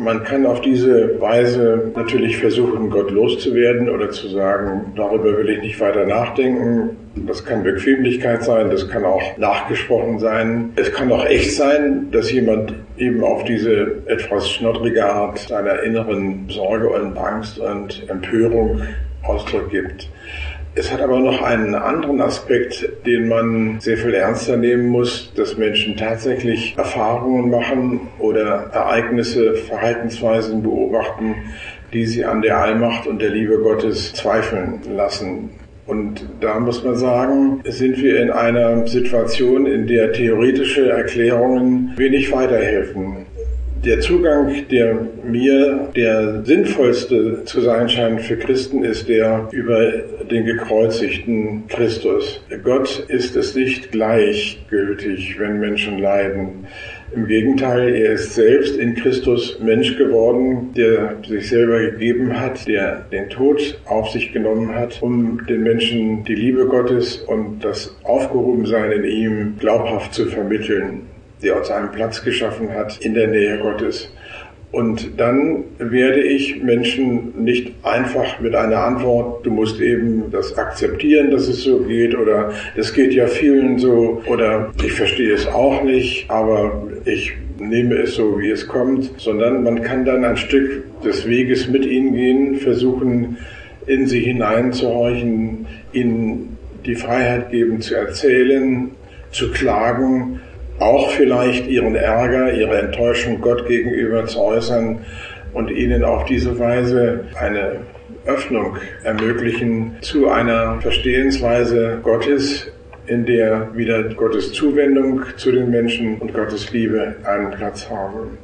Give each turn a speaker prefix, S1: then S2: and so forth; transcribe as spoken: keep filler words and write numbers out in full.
S1: Man kann auf diese Weise natürlich versuchen, Gott loszuwerden oder zu sagen, darüber will ich nicht weiter nachdenken. Das kann Bequemlichkeit sein, das kann auch nachgesprochen sein. Es kann auch echt sein, dass jemand eben auf diese etwas schnottrige Art seiner inneren Sorge und Angst und Empörung Ausdruck gibt. Es hat aber noch einen anderen Aspekt, den man sehr viel ernster nehmen muss, dass Menschen tatsächlich Erfahrungen machen oder Ereignisse, Verhaltensweisen beobachten, die sie an der Allmacht und der Liebe Gottes zweifeln lassen. Und da muss man sagen, sind wir in einer Situation, in der theoretische Erklärungen wenig weiterhelfen. Der Zugang, der mir der sinnvollste zu sein scheint für Christen, ist der über den gekreuzigten Christus. Gott ist es nicht gleichgültig, wenn Menschen leiden. Im Gegenteil, er ist selbst in Christus Mensch geworden, der sich selber gegeben hat, der den Tod auf sich genommen hat, um den Menschen die Liebe Gottes und das Aufgehobensein in ihm glaubhaft zu vermitteln, der uns einen Platz geschaffen hat in der Nähe Gottes. Und dann werde ich Menschen nicht einfach mit einer Antwort, du musst eben das akzeptieren, dass es so geht, oder es geht ja vielen so, oder ich verstehe es auch nicht, aber ich nehme es so, wie es kommt, sondern man kann dann ein Stück des Weges mit ihnen gehen, versuchen, in sie hineinzuhorchen, ihnen die Freiheit geben, zu erzählen, zu klagen, auch vielleicht ihren Ärger, ihre Enttäuschung Gott gegenüber zu äußern und ihnen auf diese Weise eine Öffnung ermöglichen zu einer Verstehensweise Gottes, in der wieder Gottes Zuwendung zu den Menschen und Gottes Liebe einen Platz haben.